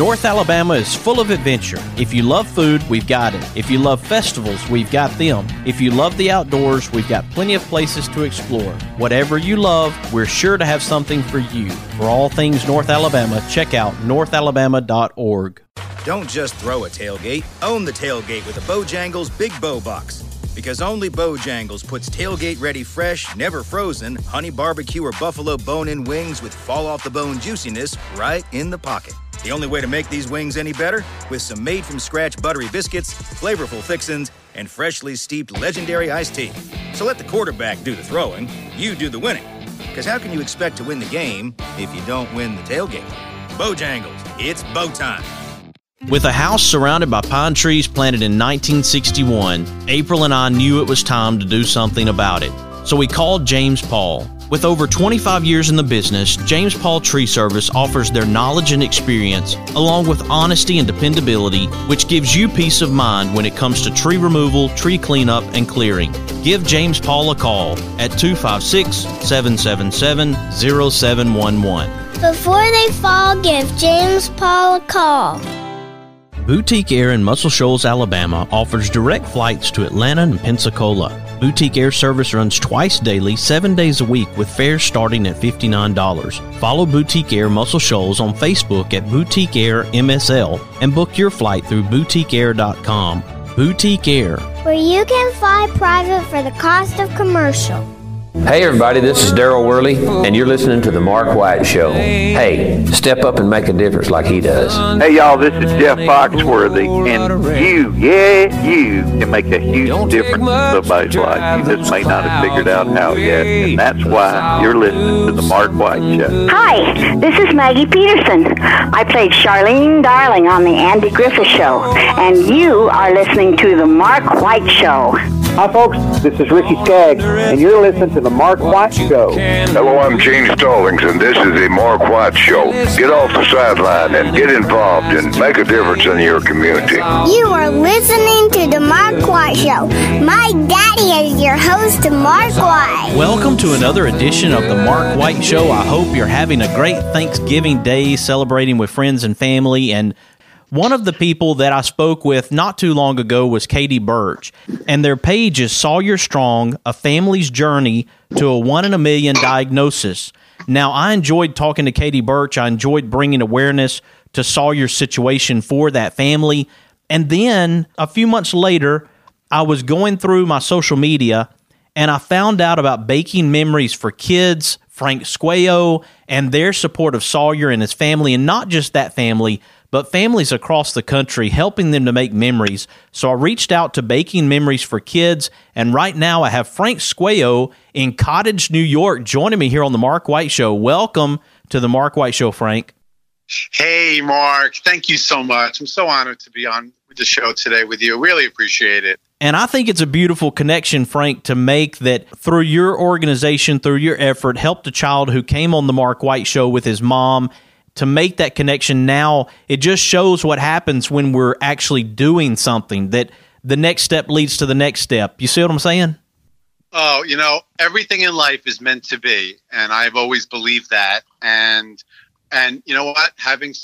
North Alabama is full of adventure. If you love food, we've got it. If you love festivals, we've got them. If you love the outdoors, we've got plenty of places to explore. Whatever you love, we're sure to have something for you. For all things North Alabama, check out northalabama.org. Don't just throw a tailgate. Own the tailgate with a Bojangles Big Bow Box. Because only Bojangles puts tailgate-ready fresh, never frozen, honey barbecue or buffalo bone-in wings with fall-off-the-bone juiciness right in the pocket. The only way to make these wings any better? With some made-from-scratch buttery biscuits, flavorful fixins, and freshly steeped legendary iced tea. So let the quarterback do the throwing, you do the winning. Because how can you expect to win the game if you don't win the tailgate? Bojangles, it's bow time. With a house surrounded by pine trees planted in 1961, April and I knew it was time to do something about it. So we called James Paul. With over 25 years in the business, James Paul Tree Service offers their knowledge and experience, along with honesty and dependability, which gives you peace of mind when it comes to tree removal, tree cleanup, and clearing. Give James Paul a call at 256-777-0711. Before they fall, give James Paul a call. Boutique Air in Muscle Shoals, Alabama offers direct flights to Atlanta and Pensacola. Boutique Air service runs twice daily, 7 days a week with fares starting at $59. Follow Boutique Air Muscle Shoals on Facebook at Boutique Air MSL and book your flight through boutiqueair.com. Boutique Air, where you can fly private for the cost of commercial. Hey everybody, this is Daryl Worley, and you're listening to The Mark White Show. Hey, step up and make a difference like he does. Hey y'all, this is Jeff Foxworthy, and you can make a huge difference in somebody's life. You just may not have figured out how yet, and that's why you're listening to The Mark White Show. Hi, this is Maggie Peterson. I played Charlene Darling on The Andy Griffith Show, and you are listening to The Mark White Show. Hi folks, this is Ricky Skaggs, and you're listening to The Mark White Show. Hello, I'm Gene Stallings, and this is The Mark White Show. Get off the sideline and get involved and make a difference in your community. You are listening to The Mark White Show. My daddy is your host, Mark White. Welcome to another edition of The Mark White Show. I hope you're having a great Thanksgiving Day, celebrating with friends and family. And one of the people that I spoke with not too long ago was Katie Birch, and their page is Sawyer Strong, A Family's Journey to a 1 in a Million Diagnosis. Now, I enjoyed talking to Katie Birch. I enjoyed bringing awareness to Sawyer's situation for that family. And then a few months later, I was going through my social media, and I found out about Baking Memories for Kids, Frank Squeo, and their support of Sawyer and his family, and not just that family, but families across the country, helping them to make memories. So I reached out to Baking Memories for Kids, and right now I have Frank Squeo in Cottage, New York, joining me here on The Mark White Show. Welcome to The Mark White Show, Frank. Hey, Mark. Thank you so much. I'm so honored to be on the show today with you. Really appreciate it. And I think it's a beautiful connection, Frank, to make that through your organization, through your effort, helped a child who came on The Mark White Show with his mom. To make that connection now, it just shows what happens when we're actually doing something, that the next step leads to the next step. You see what I'm saying? Oh, everything in life is meant to be, and I've always believed that. And you know what?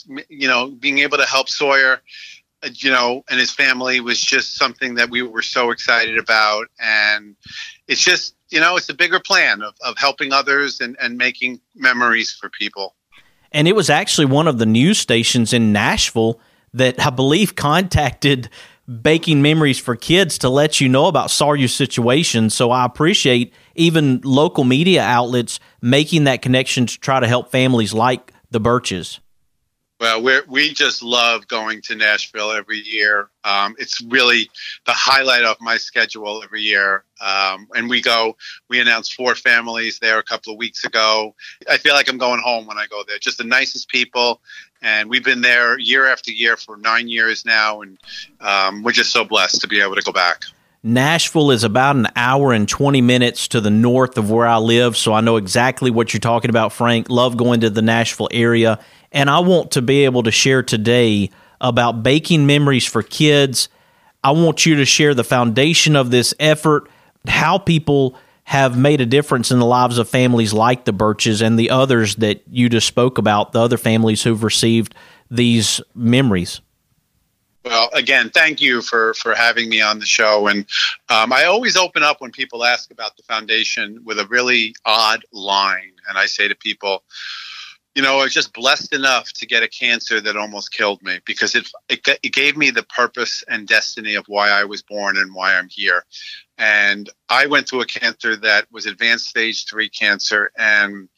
Being able to help Sawyer, and his family was just something that we were so excited about. And it's just, it's a bigger plan of helping others and making memories for people. And it was actually one of the news stations in Nashville that I believe contacted Baking Memories for Kids to let you know about Sawyer's situation. So I appreciate even local media outlets making that connection to try to help families like the Birches. Well, we just love going to Nashville every year. It's really the highlight of my schedule every year. And we announced 4 families there a couple of weeks ago. I feel like I'm going home when I go there. Just the nicest people. And we've been there year after year for 9 years now. And we're just so blessed to be able to go back. Nashville is about an hour and 20 minutes to the north of where I live, so I know exactly what you're talking about, Frank. Love going to the Nashville area. And I want to be able to share today about Baking Memories for Kids. I want you to share the foundation of this effort, how people have made a difference in the lives of families like the Birches and the others that you just spoke about, the other families who've received these memories? Well, again, thank you for having me on the show. And I always open up when people ask about the foundation with a really odd line. And I say to people, you know, I was just blessed enough to get a cancer that almost killed me, because it gave me the purpose and destiny of why I was born and why I'm here. And I went through a cancer that was advanced stage 3 cancer, and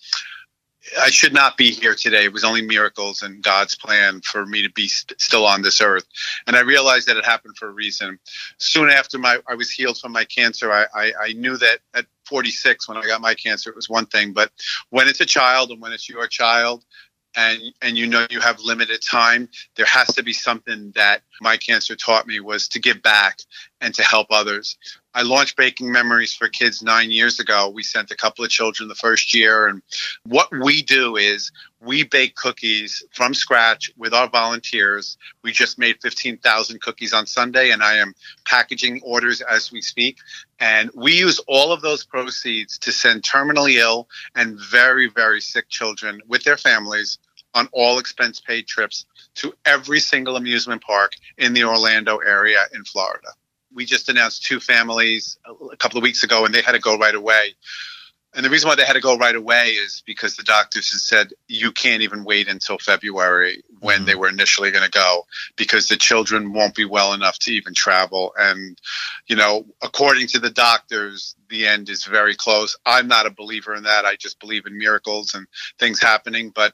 I should not be here today. It was only miracles and God's plan for me to be still on this earth. And I realized that it happened for a reason. Soon after I was healed from my cancer, I knew that at 46, when I got my cancer, it was one thing. But when it's a child and when it's your child, and you know you have limited time, there has to be something that my cancer taught me, was to give back and to help others. I launched Baking Memories for Kids 9 years ago. We sent a couple of children the first year. And what we do is we bake cookies from scratch with our volunteers. We just made 15,000 cookies on Sunday, and I am packaging orders as we speak. And we use all of those proceeds to send terminally ill and very, very sick children with their families on all expense paid trips to every single amusement park in the Orlando area in Florida. We just announced 2 families a couple of weeks ago, and they had to go right away. And the reason why they had to go right away is because the doctors had said, you can't even wait until February, when they were initially going to go, because the children won't be well enough to even travel. And, you know, according to the doctors, the end is very close. I'm not a believer in that. I just believe in miracles and things happening. But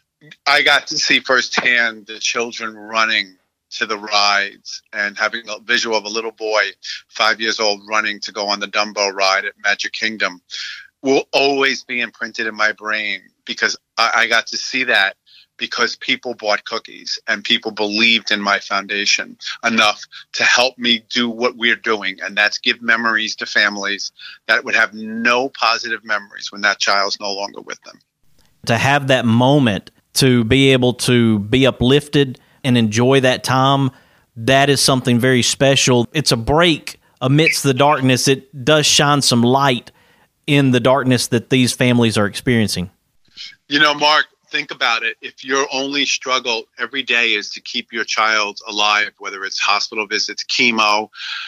I got to see firsthand the children running to the rides and having a visual of a little boy, 5 years old, running to go on the Dumbo ride at Magic Kingdom will always be imprinted in my brain, because I got to see that because people bought cookies and people believed in my foundation enough to help me do what we're doing. And that's give memories to families that would have no positive memories when that child's no longer with them. To have that moment, to be able to be uplifted and enjoy that time, that is something very special. It's a break amidst the darkness. It does shine some light in the darkness that these families are experiencing. You know, Mark, think about it. If your only struggle every day is to keep your child alive, whether it's hospital visits, chemo,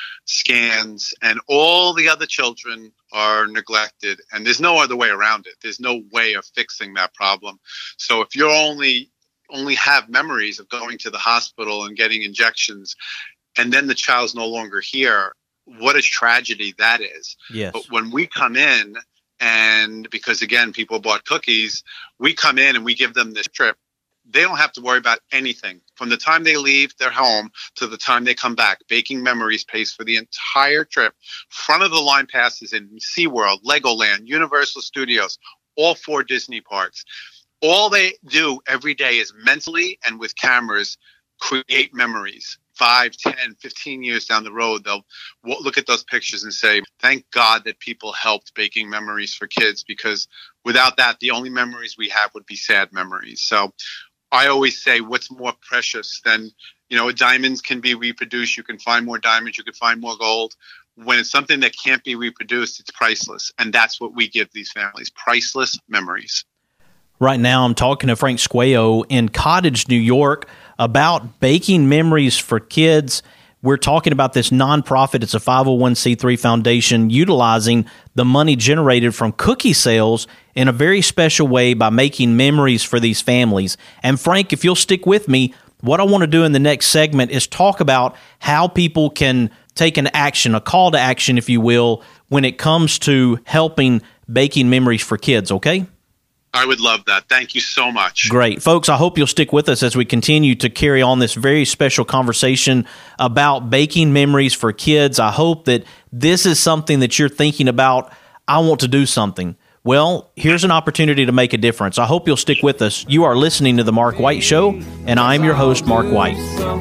scans, and all the other children are neglected, and there's no other way around it. There's no way of fixing that problem. So if you're only have memories of going to the hospital and getting injections, and then the child's no longer here, what a tragedy that is. Yes. But when we come in, and because again, people bought cookies, we come in and we give them this trip, they don't have to worry about anything. From the time they leave their home to the time they come back, Baking Memories pays for the entire trip. Front of the line passes in SeaWorld, Legoland, Universal Studios, all 4 Disney parks. All they do every day is mentally and with cameras create memories. 5, 10, 15 years down the road, they'll look at those pictures and say, thank God that people helped Baking Memories for Kids, because without that, the only memories we have would be sad memories. So I always say, what's more precious than, you know, diamonds can be reproduced. You can find more diamonds. You can find more gold. When it's something that can't be reproduced, it's priceless. And that's what we give these families, priceless memories. Right now, I'm talking to Frank Squeo in Cottage, New York, about Baking Memories for Kids. We're talking about this nonprofit. It's a 501c3 foundation utilizing the money generated from cookie sales in a very special way by making memories for these families. And Frank, if you'll stick with me, what I want to do in the next segment is talk about how people can take an action, a call to action, if you will, when it comes to helping Baking Memories for Kids, okay? I would love that. Thank you so much. Great. Folks, I hope you'll stick with us as we continue to carry on this very special conversation about Baking Memories for Kids. I hope that this is something that you're thinking about. I want to do something. Well, here's an opportunity to make a difference. I hope you'll stick with us. You are listening to The Mark White Show, and I'm your host, Mark White.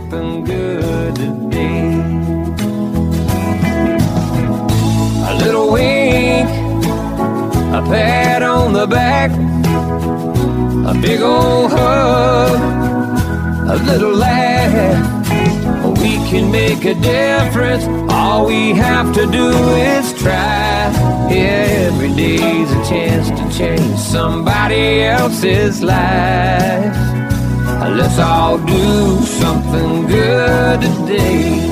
A little wink, a pat on the back, a big old hug, a little laugh. We can make a difference. All we have to do is try. Yeah, every day's a chance to change somebody else's life. Let's all do something good today.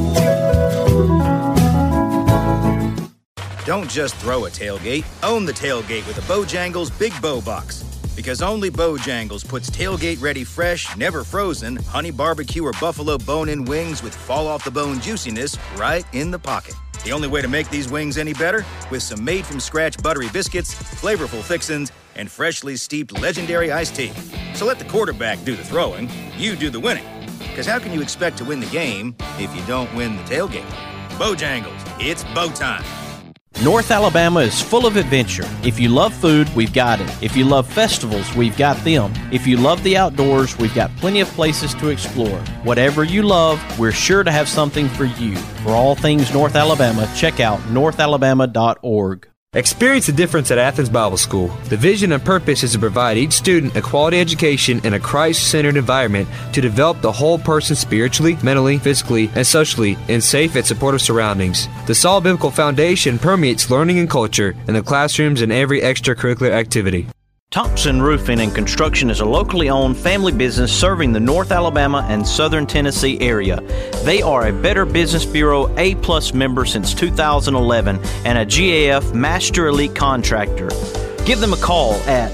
Don't just throw a tailgate. Own the tailgate with a Bojangles Big Bow Box. Because only Bojangles puts tailgate-ready fresh, never frozen, honey barbecue or buffalo bone-in wings with fall-off-the-bone juiciness right in the pocket. The only way to make these wings any better? With some made-from-scratch buttery biscuits, flavorful fixins, and freshly steeped legendary iced tea. So let the quarterback do the throwing, you do the winning. Because how can you expect to win the game if you don't win the tailgate? Bojangles, it's bow time. North Alabama is full of adventure. If you love food, we've got it. If you love festivals, we've got them. If you love the outdoors, we've got plenty of places to explore. Whatever you love, we're sure to have something for you. For all things North Alabama, check out northalabama.org. Experience the difference at Athens Bible School. The vision and purpose is to provide each student a quality education in a Christ-centered environment to develop the whole person spiritually, mentally, physically, and socially in safe and supportive surroundings. The solid biblical foundation permeates learning and culture in the classrooms and every extracurricular activity. Thompson Roofing and Construction is a locally owned family business serving the North Alabama and Southern Tennessee area. They are a Better Business Bureau A+ member since 2011 and a GAF Master Elite Contractor. Give them a call at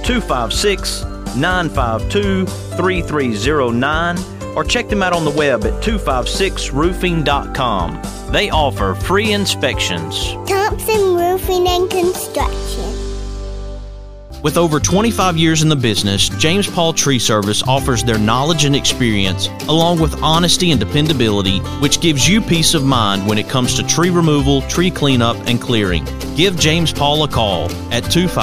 256-952-3309 or check them out on the web at 256roofing.com. They offer free inspections. Thompson Roofing and Construction. With over 25 years in the business, James Paul Tree Service offers their knowledge and experience, along with honesty and dependability, which gives you peace of mind when it comes to tree removal, tree cleanup, and clearing. Give James Paul a call at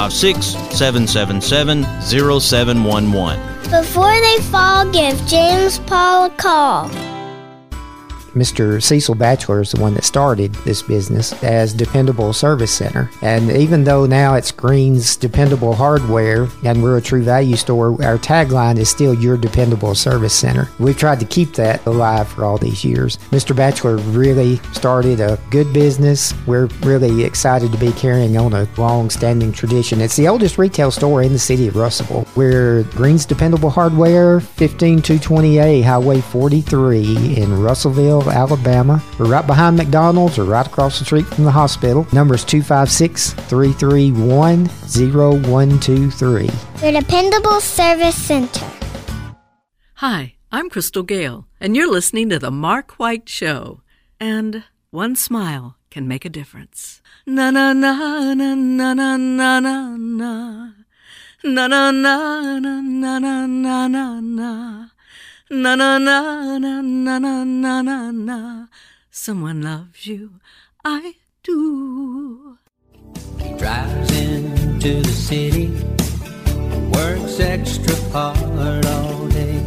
256-777-0711. Before they fall, give James Paul a call. Mr. Cecil Batchelor is the one that started this business as Dependable Service Center. And even though now it's Green's Dependable Hardware and we're a True Value store, our tagline is still Your Dependable Service Center. We've tried to keep that alive for all these years. Mr. Batchelor really started a good business. We're really excited to be carrying on a long-standing tradition. It's the oldest retail store in the city of Russellville. We're Green's Dependable Hardware, 15220A Highway 43 in Russellville, Alabama. We're right behind McDonald's or right across the street from the hospital. Number is 256-331-0123. Your Dependable Service Center. Hi, I'm Crystal Gale, and you're listening to The Mark White Show. And one smile can make a difference. Na na na na na na na na na. Na na na na na na na na na. Na na na na na na na na na. Someone loves you, I do. He drives into the city, works extra hard all day,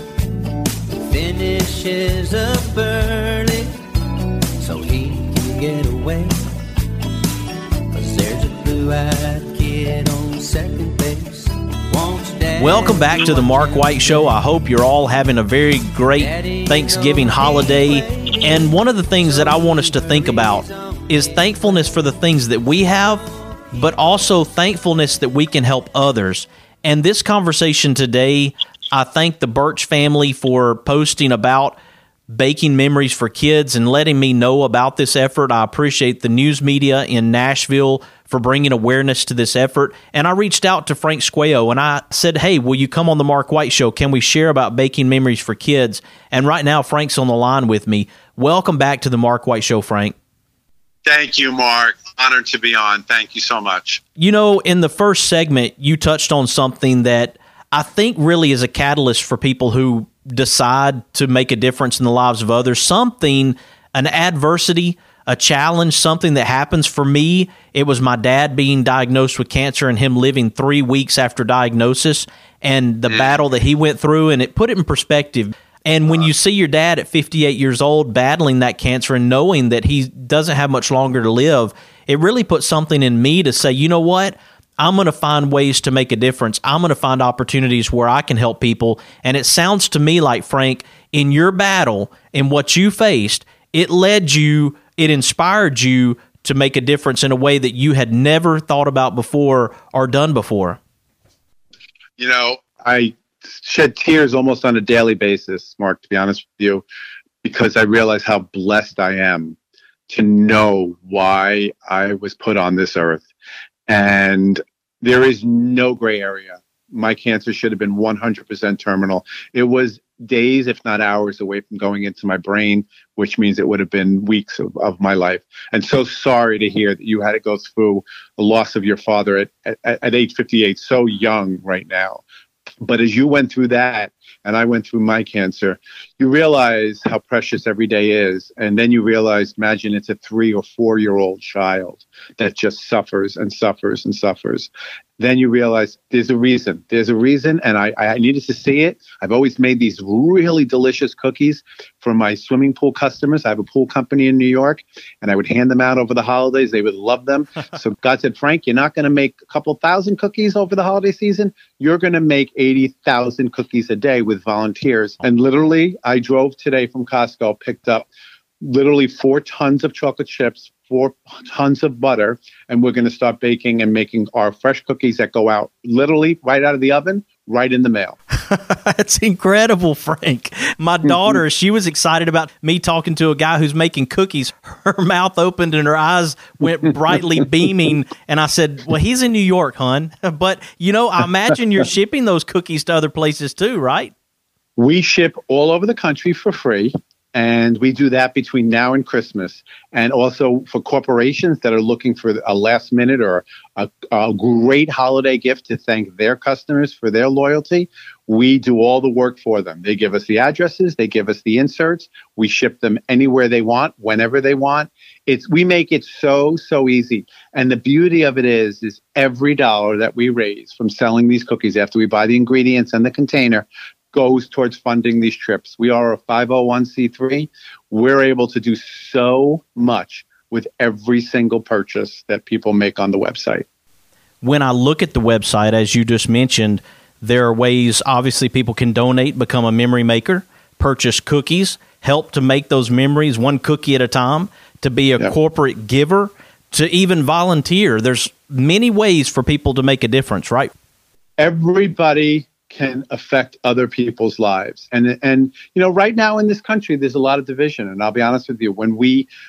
finishes up early so he can get away. 'Cause there's a blue-eyed kid on second base. Welcome back to the Mark White Show. I hope you're all having a very great Thanksgiving holiday. And one of the things that I want us to think about is thankfulness for the things that we have, but also thankfulness that we can help others. And this conversation today, I thank the Birch family for posting about baking memories for kids and letting me know about this effort. I appreciate the news media in Nashville for bringing awareness to this effort. And I reached out to Frank Squeo and I said, hey, will you come on the Mark White Show? Can we share about baking memories for kids? And right now, Frank's on the line with me. Welcome back to the Mark White Show, Frank. Thank you, Mark. Honored to be on. Thank you so much. You know, in the first segment, you touched on something that I think really is a catalyst for people who decide to make a difference in the lives of others. Something, an adversity, a challenge, something that happens. For me, it was my dad being diagnosed with cancer and him living 3 weeks after diagnosis and the battle that he went through, and it put it in perspective. And when you see your dad at 58 years old battling that cancer and knowing that he doesn't have much longer to live, it really put something in me to say, you know what? I'm going to find ways to make a difference. I'm going to find opportunities where I can help people. And it sounds to me like, Frank, in your battle, in what you faced, it led you, it inspired you to make a difference in a way that you had never thought about before or done before. You know, I shed tears almost on a daily basis, Mark, to be honest with you, because I realize how blessed I am to know why I was put on this earth. And there is no gray area. My cancer should have been 100% terminal. It was days, if not hours, away from going into my brain, which means it would have been weeks of my life. And so sorry to hear that you had to go through the loss of your father at age 58, so young right now. But as you went through that, and I went through my cancer, you realize how precious every day is. And then you realize, imagine it's a 3 or 4 year old child that just suffers and suffers and suffers. Then you realize there's a reason. There's a reason, and I needed to see it. I've always made these really delicious cookies for my swimming pool customers. I have a pool company in New York, and I would hand them out over the holidays. They would love them. So God said, Frank, you're not going to make a couple thousand cookies over the holiday season. You're going to make 80,000 cookies a day with volunteers. And literally, I drove today from Costco, picked up literally 4 tons of chocolate chips, 4 tons of butter, and we're going to start baking and making our fresh cookies that go out literally right out of the oven, right in the mail. That's incredible, Frank. My daughter, she was excited about me talking to a guy who's making cookies. Her mouth opened and her eyes went brightly beaming. And I said, well, he's in New York, hon. But, I imagine you're shipping those cookies to other places too, right? We ship all over the country for free. And we do that between now and Christmas. And also for corporations that are looking for a last minute or a great holiday gift to thank their customers for their loyalty, we do all the work for them. They give us the addresses. They give us the inserts. We ship them anywhere they want, whenever they want. We make it so easy. And the beauty of it is every dollar that we raise from selling these cookies after we buy the ingredients and the container goes towards funding these trips. We are a 501c3. We're able to do so much with every single purchase that people make on the website. When I look at the website, as you just mentioned, there are ways, obviously, people can donate, become a memory maker, purchase cookies, help to make those memories one cookie at a time, to be a corporate giver, to even volunteer. There's many ways for people to make a difference, right? Everybody can affect other people's lives. And right now in this country, there's a lot of division. And I'll be honest with you, when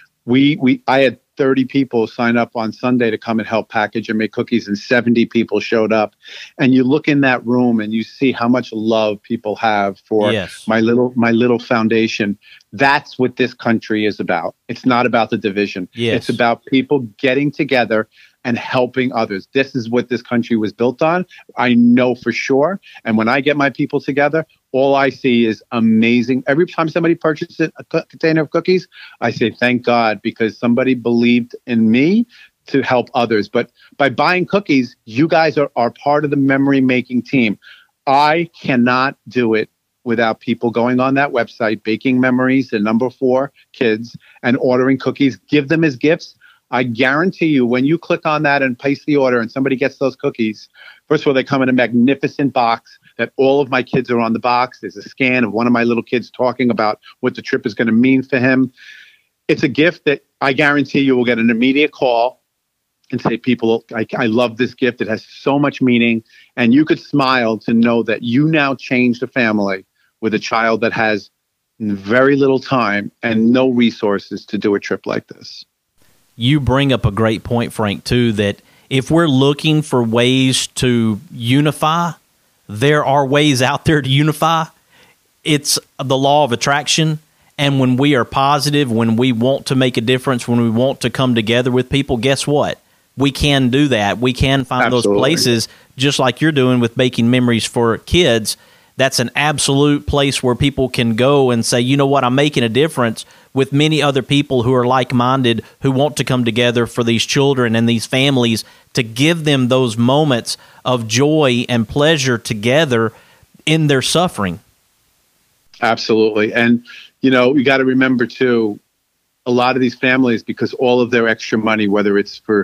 I had 30 people sign up on Sunday to come and help package and make cookies, and 70 people showed up. And you look in that room and you see how much love people have for my little foundation. That's what this country is about. It's not about the division. It's about people getting together and helping others. This is what this country was built on. I know for sure. And when I get my people together, all I see is amazing. Every time somebody purchases a container of cookies, I say, thank God, because somebody believed in me to help others. But by buying cookies, you guys are part of the memory making team. I cannot do it without people going on that website, Baking Memories, the number 4 kids, and ordering cookies, give them as gifts. I guarantee you, when you click on that and place the order and somebody gets those cookies, first of all, they come in a magnificent box that all of my kids are on the box. There's a scan of one of my little kids talking about what the trip is going to mean for him. It's a gift that I guarantee you will get an immediate call and say, people, I love this gift. It has so much meaning. And you could smile to know that you now changed a family with a child that has very little time and no resources to do a trip like this. You bring up a great point, Frank, too, that if we're looking for ways to unify, there are ways out there to unify. It's the law of attraction. And when we are positive, when we want to make a difference, when we want to come together with people, guess what? We can do that. We can find those places, just like you're doing with Baking Memories for Kids. That's an absolute place where people can go and say, you know what, I'm making a difference with many other people who are like-minded, who want to come together for these children and these families to give them those moments of joy and pleasure together in their suffering. Absolutely. And, you got to remember, too, a lot of these families, because all of their extra money, whether it's for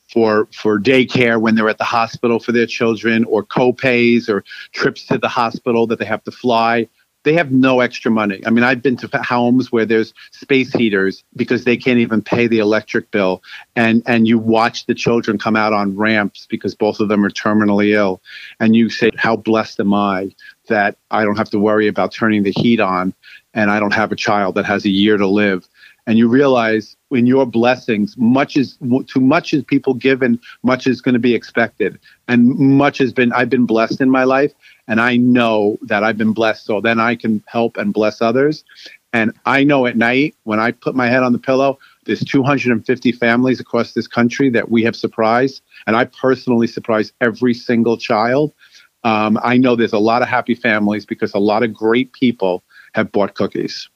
daycare when they're at the hospital for their children, or co-pays or trips to the hospital that they have to fly, they have no extra money. I mean, I've been to homes where there's space heaters because they can't even pay the electric bill. And you watch the children come out on ramps because both of them are terminally ill. And you say, how blessed am I that I don't have to worry about turning the heat on, and I don't have a child that has a year to live. And you realize in your blessings, too much is people given, much is going to be expected. And I've been blessed in my life, and I know that I've been blessed, so then I can help and bless others. And I know at night when I put my head on the pillow, there's 250 families across this country that we have surprised. And I personally surprise every single child. I know there's a lot of happy families because a lot of great people have bought cookies.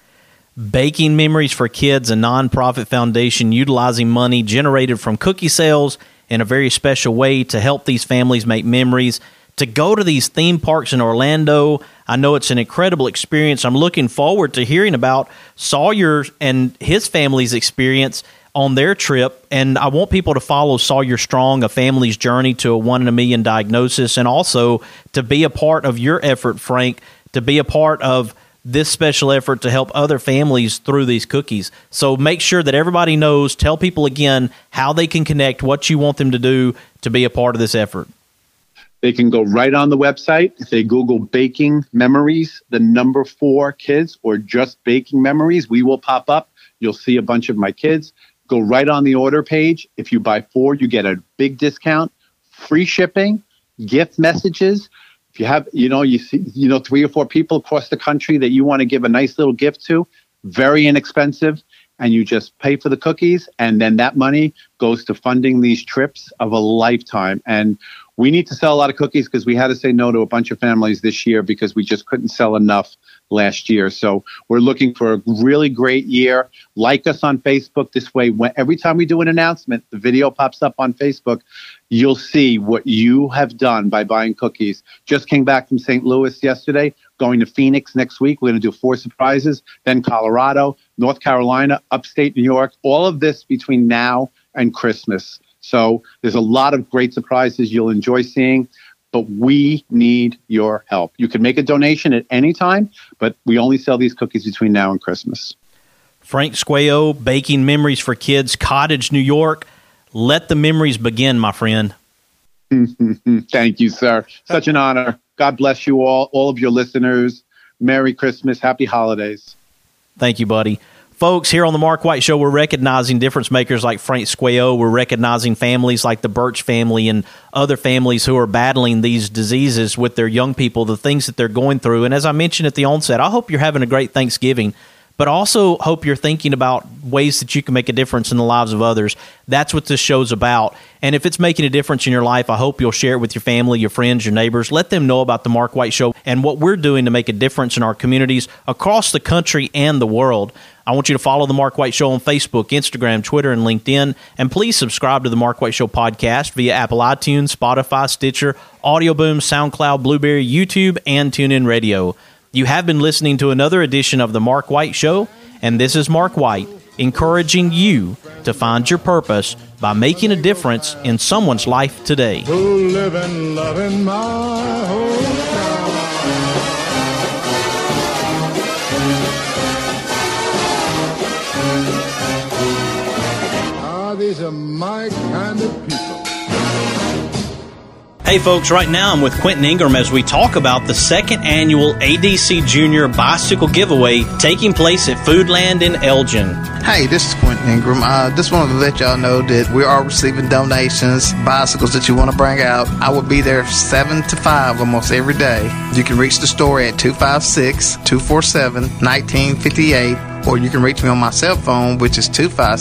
Baking Memories for Kids, a nonprofit foundation utilizing money generated from cookie sales in a very special way to help these families make memories, to go to these theme parks in Orlando. I know it's an incredible experience. I'm looking forward to hearing about Sawyer and his family's experience on their trip, and I want people to follow Sawyer Strong, a family's journey to a 1 in a million diagnosis, and also to be a part of your effort, Frank, to be a part of this special effort to help other families through these cookies. So make sure that everybody knows, tell people again how they can connect, what you want them to do to be a part of this effort. They can go right on the website. If they Google Baking Memories, the number 4 kids, or just Baking Memories, we will pop up. You'll see a bunch of my kids. Go right on the order page. If you buy 4, you get a big discount, free shipping, gift messages. If you have, you see 3 or 4 people across the country that you want to give a nice little gift to, very inexpensive, and you just pay for the cookies, and then that money goes to funding these trips of a lifetime. And we need to sell a lot of cookies because we had to say no to a bunch of families this year because we just couldn't sell enough last year. So we're looking for a really great year. Like us on Facebook. This way, every time we do an announcement, the video pops up on Facebook. You'll see what you have done by buying cookies. Just came back from St. Louis yesterday, going to Phoenix next week. We're going to do 4 surprises, then Colorado, North Carolina, upstate New York, all of this between now and Christmas. So there's a lot of great surprises you'll enjoy seeing, but we need your help. You can make a donation at any time, but we only sell these cookies between now and Christmas. Frank Squeo, Baking Memories for Kids, Cottage, New York. Let the memories begin, my friend. Thank you, sir. Such an honor. God bless you all of your listeners. Merry Christmas. Happy holidays. Thank you, buddy. Folks, here on the Mark White Show, we're recognizing difference makers like Frank Squeo. We're recognizing families like the Birch family and other families who are battling these diseases with their young people, the things that they're going through. And as I mentioned at the onset, I hope you're having a great Thanksgiving, but also hope you're thinking about ways that you can make a difference in the lives of others. That's what this show's about. And if it's making a difference in your life, I hope you'll share it with your family, your friends, your neighbors. Let them know about the Mark White Show and what we're doing to make a difference in our communities across the country and the world. I want you to follow The Mark White Show on Facebook, Instagram, Twitter, and LinkedIn. And please subscribe to The Mark White Show podcast via Apple iTunes, Spotify, Stitcher, Audio Boom, SoundCloud, Blueberry, YouTube, and TuneIn Radio. You have been listening to another edition of The Mark White Show, and this is Mark White, encouraging you to find your purpose by making a difference in someone's life today. Who live and love in my hometown. These are my kind of people. Hey folks, right now I'm with Quentin Ingram as we talk about the second annual ADC Junior Bicycle Giveaway taking place at Foodland in Elgin. Hey, this is Quentin Ingram. Just wanted to let y'all know that we are receiving donations, bicycles that you want to bring out. I will be there 7 to 5 almost every day. You can reach the store at 256-247-1958. Or you can reach me on my cell phone, which is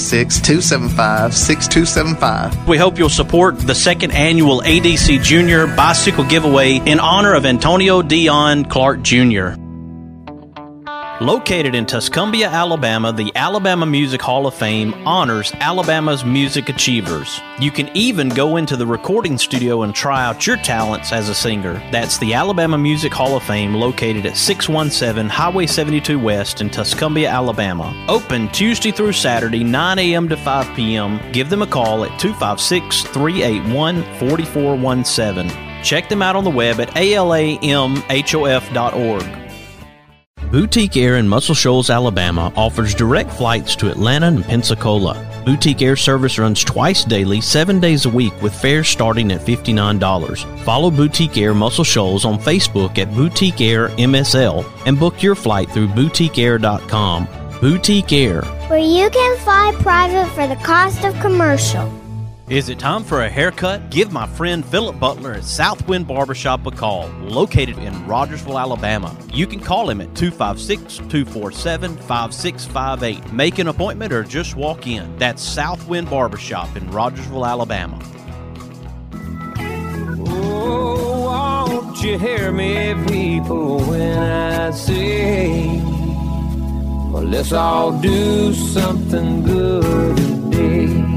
256-275-6275. We hope you'll support the second annual ADC Junior Bicycle Giveaway in honor of Antonio Dion Clark Jr. Located in Tuscumbia, Alabama, the Alabama Music Hall of Fame honors Alabama's music achievers. You can even go into the recording studio and try out your talents as a singer. That's the Alabama Music Hall of Fame, located at 617 Highway 72 West in Tuscumbia, Alabama. Open Tuesday through Saturday, 9 a.m. to 5 p.m. Give them a call at 256-381-4417. Check them out on the web at alamhof.org. Boutique Air in Muscle Shoals, Alabama offers direct flights to Atlanta and Pensacola. Boutique Air service runs twice daily, 7 days a week, with fares starting at $59. Follow Boutique Air Muscle Shoals on Facebook at Boutique Air MSL and book your flight through boutiqueair.com. Boutique Air, where you can fly private for the cost of commercial. Is it time for a haircut? Give my friend Philip Butler at Southwind Barbershop a call, located in Rogersville, Alabama. You can call him at 256-247-5658. Make an appointment or just walk in. That's Southwind Barbershop in Rogersville, Alabama. Oh, won't you hear me, people, when I say, well, let's all do something good today.